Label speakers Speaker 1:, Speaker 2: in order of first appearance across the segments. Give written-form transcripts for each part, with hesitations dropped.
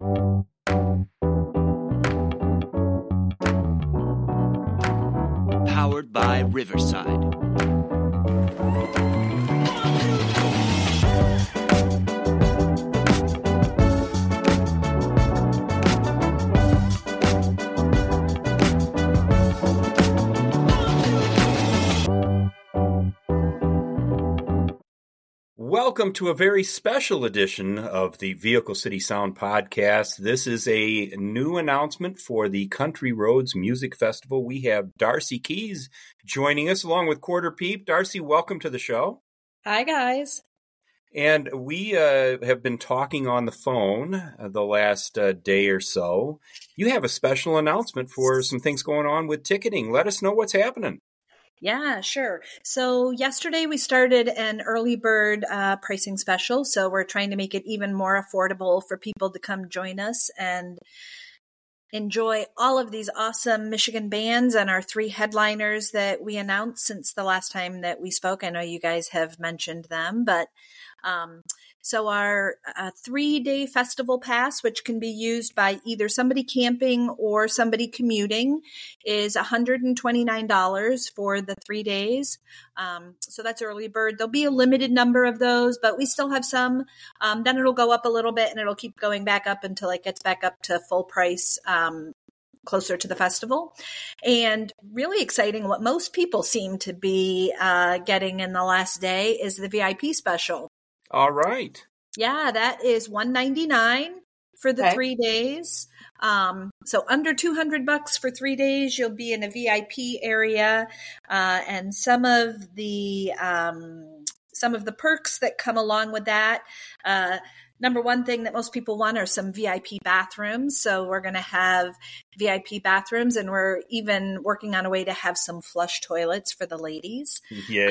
Speaker 1: Powered by Riverside.
Speaker 2: Welcome to a very special edition of the Vehicle City Sound podcast. This is a new announcement for the Country Roads Music Festival. We have Darcy Keys joining us along with Quarter Peep. Darcy, welcome to the show.
Speaker 3: Hi, guys.
Speaker 2: And we have been talking on the phone the last day or so. You have a special announcement for some things going on with ticketing. Let us know what's happening.
Speaker 3: Yeah, sure. So yesterday we started an early bird pricing special. So we're trying to make it even more affordable for people to come join us and enjoy all of these awesome Michigan bands and our 3 headliners that we announced since the last time that we spoke. I know you guys have mentioned them, but so our 3-day festival pass, which can be used by either somebody camping or somebody commuting, is $129 for the 3 days. So that's early bird. There'll be a limited number of those, but we still have some. Then it'll go up a little bit and it'll keep going back up until it gets back up to full price closer to the festival. And really exciting, what most people seem to be getting in the last day is the VIP special.
Speaker 2: All right.
Speaker 3: Yeah, that is $199 for the 3 days. So under $200 for 3 days, you'll be in a VIP area, and some of the perks that come along with that. Number one thing that most people want are some VIP bathrooms. So we're going to have VIP bathrooms, and we're even working on a way to have some flush toilets for the ladies.
Speaker 2: Yay.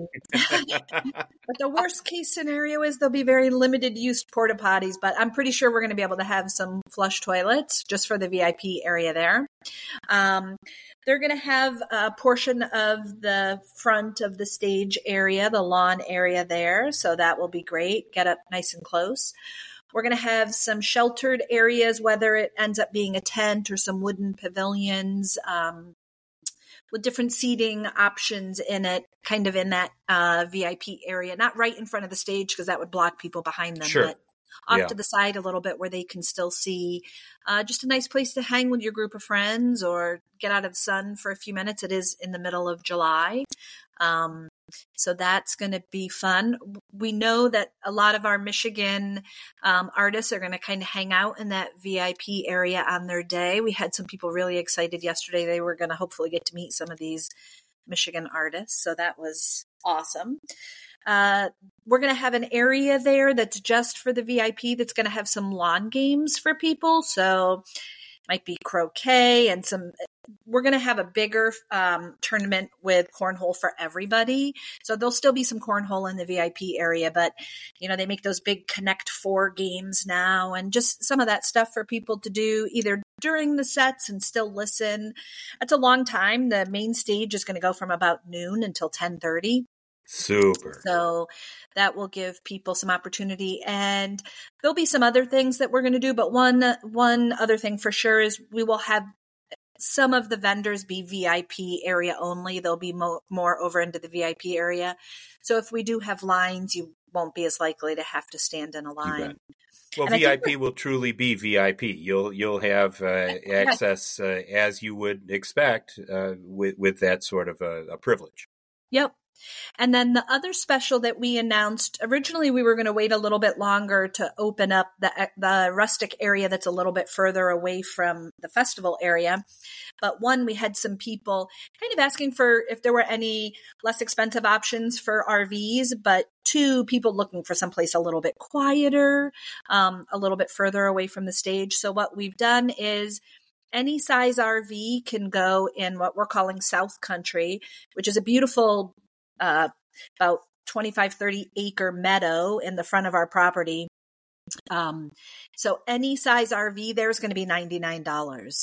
Speaker 3: But the worst case scenario is there'll be very limited use porta potties, but I'm pretty sure we're going to be able to have some flush toilets just for the VIP area there. They're going to have a portion of the front of the stage area, the lawn area there. So that will be great. Get up nice and close. We're going to have some sheltered areas, whether it ends up being a tent or some wooden pavilions, with different seating options in it, kind of in that VIP area, not right in front of the stage because that would block people behind them,
Speaker 2: sure.
Speaker 3: But off to the side a little bit where they can still see. Just a nice place to hang with your group of friends or get out of the sun for a few minutes. It is in the middle of July. So that's going to be fun. We know that a lot of our Michigan artists are going to kind of hang out in that VIP area on their day. We had some people really excited yesterday. They were going to hopefully get to meet some of these Michigan artists. So that was awesome. We're going to have an area there that's just for the VIP that's going to have some lawn games for people. So it might be croquet and we're going to have a bigger tournament with cornhole for everybody. So there'll still be some cornhole in the VIP area, but they make those big Connect 4 games now and just some of that stuff for people to do either during the sets and still listen. It's a long time. The main stage is going to go from about noon until 10:30.
Speaker 2: Super.
Speaker 3: So that will give people some opportunity, and there'll be some other things that we're going to do. But one other thing for sure is we will have some of the vendors be VIP area only. They'll be more over into the VIP area. So if we do have lines, you won't be as likely to have to stand in a line.
Speaker 2: Well, and VIP will truly be VIP. You'll have access as you would expect with that sort of a privilege.
Speaker 3: Yep. And then the other special that we announced, originally we were going to wait a little bit longer to open up the rustic area that's a little bit further away from the festival area. But one, we had some people kind of asking for if there were any less expensive options for RVs, but 2, people looking for someplace a little bit quieter, a little bit further away from the stage. So what we've done is any size RV can go in what we're calling South Country, which is a beautiful about 25, 30 acre meadow in the front of our property. So any size RV there is going to be $99.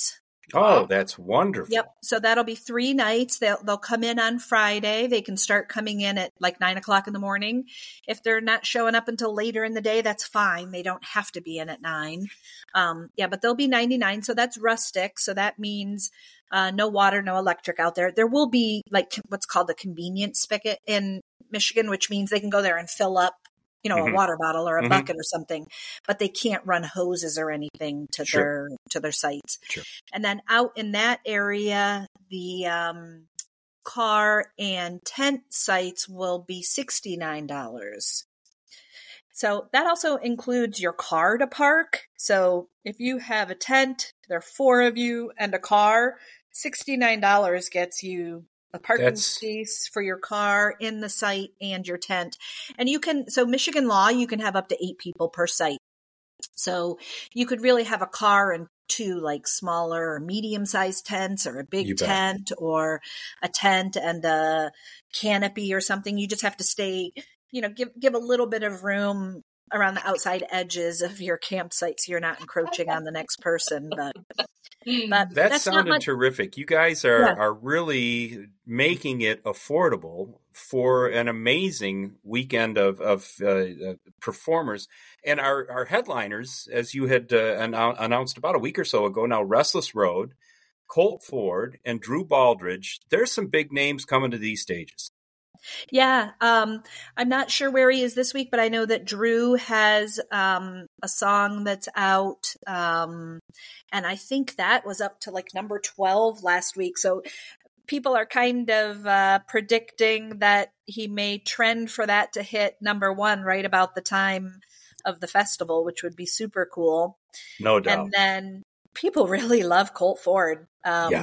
Speaker 2: Oh, that's wonderful.
Speaker 3: Yep. So that'll be 3 nights. They'll come in on Friday. They can start coming in at like 9:00 in the morning. If they're not showing up until later in the day, that's fine. They don't have to be in at 9. But they'll be $99. So that's rustic. So that means no water, no electric out there. There will be like what's called the convenience spigot in Michigan, which means they can go there and fill up, a water bottle or a bucket or something, but they can't run hoses or anything to their sites.
Speaker 2: Sure.
Speaker 3: And then out in that area, the car and tent sites will be $69. So that also includes your car to park. So if you have a tent, there are 4 of you and a car, $69 gets you a parking space for your car in the site and your tent. And so Michigan law, you can have up to 8 people per site. So you could really have a car and 2 like smaller or medium-sized tents, or a big tent, or a tent and a canopy or something. You just have to stay, give a little bit of room around the outside edges of your campsite so you're not encroaching on the next person. But
Speaker 2: that sounded terrific. You guys are really making it affordable for an amazing weekend of performers. And our headliners, as you had announced about a week or so ago now, Restless Road, Colt Ford, and Drew Baldridge. There's some big names coming to these stages.
Speaker 3: Yeah. I'm not sure where he is this week, but I know that Drew has a song that's out. And I think that was up to like number 12 last week. So people are kind of predicting that he may trend for that to hit number 1 right about the time of the festival, which would be super cool.
Speaker 2: No doubt.
Speaker 3: And then people really love Colt Ford.
Speaker 2: Yeah.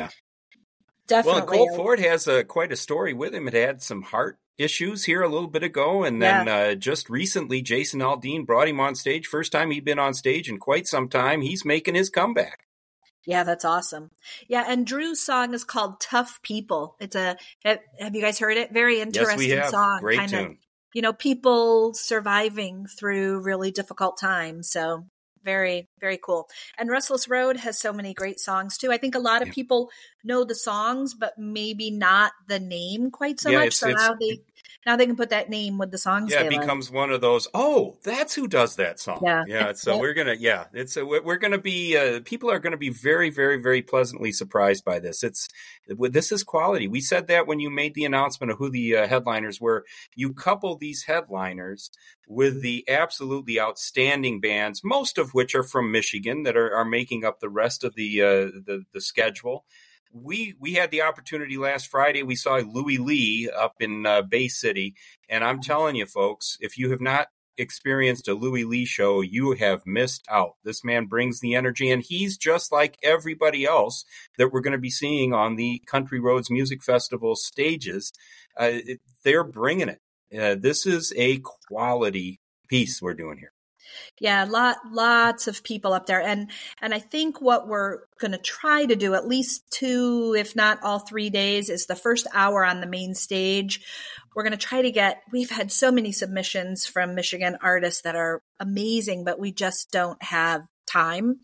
Speaker 3: Definitely.
Speaker 2: Well, Colt Ford has quite a story with him. It had some heart issues here a little bit ago. And then just recently, Jason Aldean brought him on stage. First time he'd been on stage in quite some time. He's making his comeback.
Speaker 3: Yeah, that's awesome. Yeah, and Drew's song is called Tough People. Have you guys heard it? Very interesting song.
Speaker 2: Great tune.
Speaker 3: People surviving through really difficult times. So very, very cool. And Restless Road has so many great songs too. I think a lot of people know the songs, but maybe not the name quite so much. So now they can put that name with the songs.
Speaker 2: Yeah, it becomes one of those. Oh, that's who does that song.
Speaker 3: Yeah.
Speaker 2: So we're gonna be. People are gonna be very, very, very pleasantly surprised by this. This is quality. We said that when you made the announcement of who the headliners were. You couple these headliners with the absolutely outstanding bands, most of which are from Michigan, that are making up the rest of the schedule. We had the opportunity last Friday. We saw Louie Lee up in Bay City. And I'm telling you, folks, if you have not experienced a Louie Lee show, you have missed out. This man brings the energy, and he's just like everybody else that we're going to be seeing on the Country Roads Music Festival stages. They're bringing it. This is a quality piece we're doing here.
Speaker 3: Yeah, lots of people up there. And I think what we're going to try to do, at least 2, if not all 3 days, is the first hour on the main stage. We're going to try to we've had so many submissions from Michigan artists that are amazing, but we just don't have time.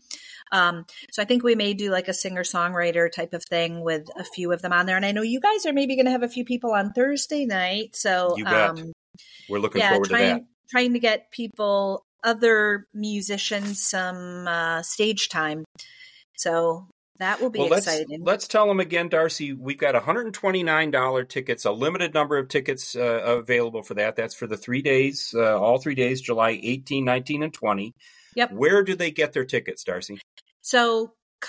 Speaker 3: So I think we may do like a singer-songwriter type of thing with a few of them on there. And I know you guys are maybe going to have a few people on Thursday night. So
Speaker 2: you bet. We're looking forward to that.
Speaker 3: Trying to get people, other musicians, some stage time. So that will be exciting.
Speaker 2: Let's tell them again, Darcy. We've got $129 tickets, a limited number of tickets available for that. That's for the 3 days, all 3 days, July 18, 19, and 20.
Speaker 3: Yep.
Speaker 2: Where do they get their tickets, Darcy?
Speaker 3: So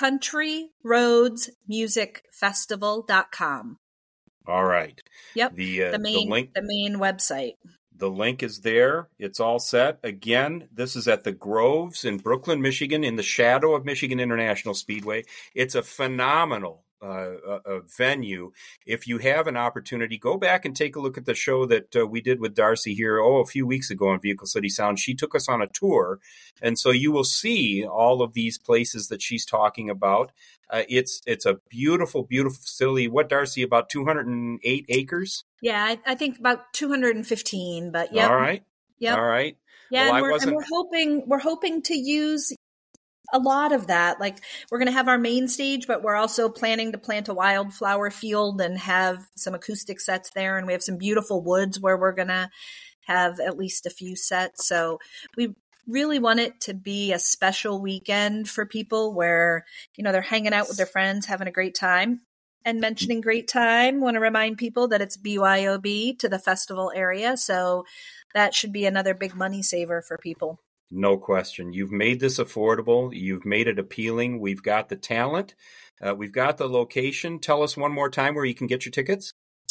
Speaker 3: countryroadsmusicfestival.com.
Speaker 2: All right.
Speaker 3: Yep.
Speaker 2: The
Speaker 3: main website.
Speaker 2: The link is there. It's all set. Again, this is at the Groves in Brooklyn, Michigan, in the shadow of Michigan International Speedway. It's a phenomenal venue. If you have an opportunity, go back and take a look at the show that we did with Darcy here, a few weeks ago on Vehicle City Sound. She took us on a tour, and so you will see all of these places that she's talking about. It's a beautiful, beautiful facility. What, Darcy, about 208 acres?
Speaker 3: Yeah, I think about 215, but yeah.
Speaker 2: All right.
Speaker 3: Yep.
Speaker 2: All right.
Speaker 3: Yeah, well, and we're hoping to use A lot of that. Like, we're going to have our main stage, but we're also planning to plant a wildflower field and have some acoustic sets there. And we have some beautiful woods where we're going to have at least a few sets. So we really want it to be a special weekend for people where, they're hanging out with their friends, having a great time. And mentioning great time, want to remind people that it's BYOB to the festival area. So that should be another big money saver for people.
Speaker 2: No question. You've made this affordable. You've made it appealing. We've got the talent. We've got the location. Tell us one more time where you can get your tickets.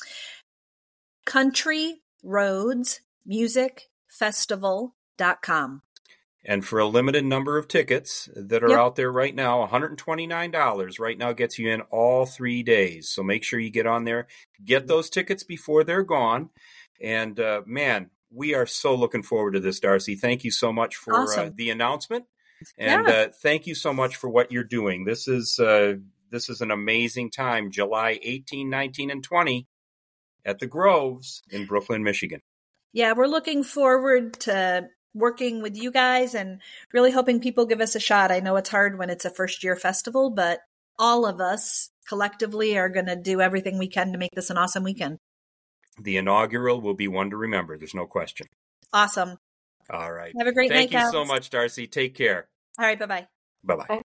Speaker 3: CountryRoadsMusicFestival.com.
Speaker 2: And for a limited number of tickets that are out there right now, $129 right now gets you in all 3 days. So make sure you get on there, get those tickets before they're gone. And man, we are so looking forward to this, Darcy. Thank you so much for the announcement. And thank you so much for what you're doing. This is an amazing time, July 18, 19, and 20 at the Groves in Brooklyn, Michigan.
Speaker 3: Yeah, we're looking forward to working with you guys and really hoping people give us a shot. I know it's hard when it's a first-year festival, but all of us collectively are going to do everything we can to make this an awesome weekend.
Speaker 2: The inaugural will be one to remember. There's no question.
Speaker 3: Awesome.
Speaker 2: All right.
Speaker 3: Have a great night,
Speaker 2: Thank you so much, Darcy. Take care.
Speaker 3: All right. Bye-bye.
Speaker 2: Bye-bye.